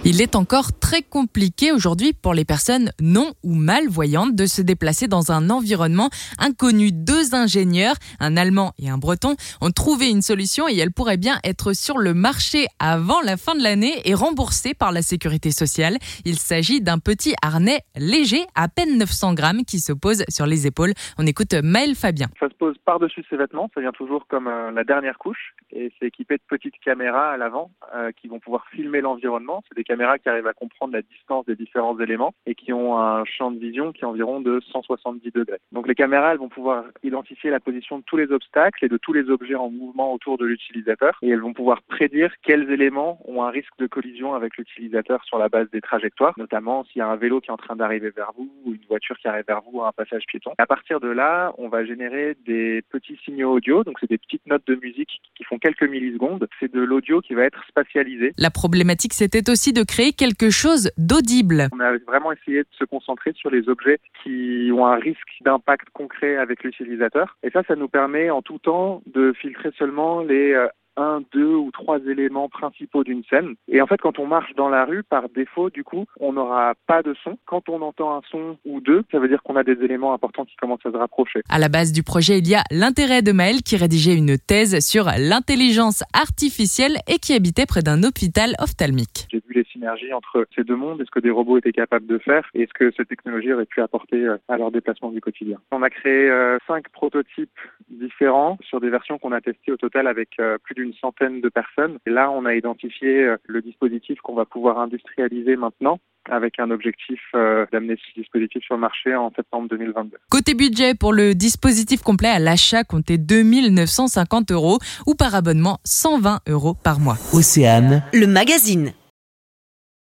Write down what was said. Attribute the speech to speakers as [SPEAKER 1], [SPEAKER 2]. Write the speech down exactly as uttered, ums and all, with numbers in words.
[SPEAKER 1] Il est encore très compliqué aujourd'hui pour les personnes non ou malvoyantes de se déplacer dans un environnement inconnu. Deux ingénieurs, un Allemand et un Breton, ont trouvé une solution et elle pourrait bien être sur le marché avant la fin de l'année et remboursée par la sécurité sociale. Il s'agit d'un petit harnais léger, à peine neuf cents grammes, qui se pose sur les épaules. On écoute Maël Fabien.
[SPEAKER 2] Ça se pose par-dessus ses vêtements, ça vient toujours comme euh, la dernière couche et c'est équipé de petites caméras à l'avant euh, qui vont pouvoir filmer l'environnement. C'est des caméras qui arrivent à comprendre la distance des différents éléments et qui ont un champ de vision qui est environ de cent soixante-dix degrés. Donc les caméras elles vont pouvoir identifier la position de tous les obstacles et de tous les objets en mouvement autour de l'utilisateur et elles vont pouvoir prédire quels éléments ont un risque de collision avec l'utilisateur sur la base des trajectoires, notamment s'il y a un vélo qui est en train d'arriver vers vous ou une voiture qui arrive vers vous à un passage piéton. À partir de là, on va générer des petits signaux audio, donc c'est des petites notes de musique qui font quelques millisecondes. C'est de l'audio qui va être spatialisé.
[SPEAKER 1] La problématique, c'était aussi de créer quelque chose d'audible.
[SPEAKER 2] On a vraiment essayé de se concentrer sur les objets qui ont un risque d'impact concret avec l'utilisateur. Et ça, ça nous permet en tout temps de filtrer seulement les euh, un, deux ou trois éléments principaux d'une scène. Et en fait, quand on marche dans la rue, par défaut, du coup, on n'aura pas de son. Quand on entend un son ou deux, ça veut dire qu'on a des éléments importants qui commencent à se rapprocher.
[SPEAKER 1] À la base du projet, il y a l'intérêt de Maël qui rédigeait une thèse sur l'intelligence artificielle et qui habitait près d'un hôpital ophtalmique.
[SPEAKER 2] J'ai vu les synergies entre ces deux mondes et ce que des robots étaient capables de faire et ce que cette technologie aurait pu apporter à leur déplacement du quotidien. On a créé euh, cinq prototypes différents sur des versions qu'on a testées au total avec euh, plus d'une centaine de personnes. Et là, on a identifié euh, le dispositif qu'on va pouvoir industrialiser maintenant avec un objectif euh, d'amener ce dispositif sur le marché en septembre deux mille vingt-deux.
[SPEAKER 1] Côté budget, pour le dispositif complet à l'achat, comptez deux mille neuf cent cinquante euros ou par abonnement cent vingt euros par mois.
[SPEAKER 3] Océane, le magazine.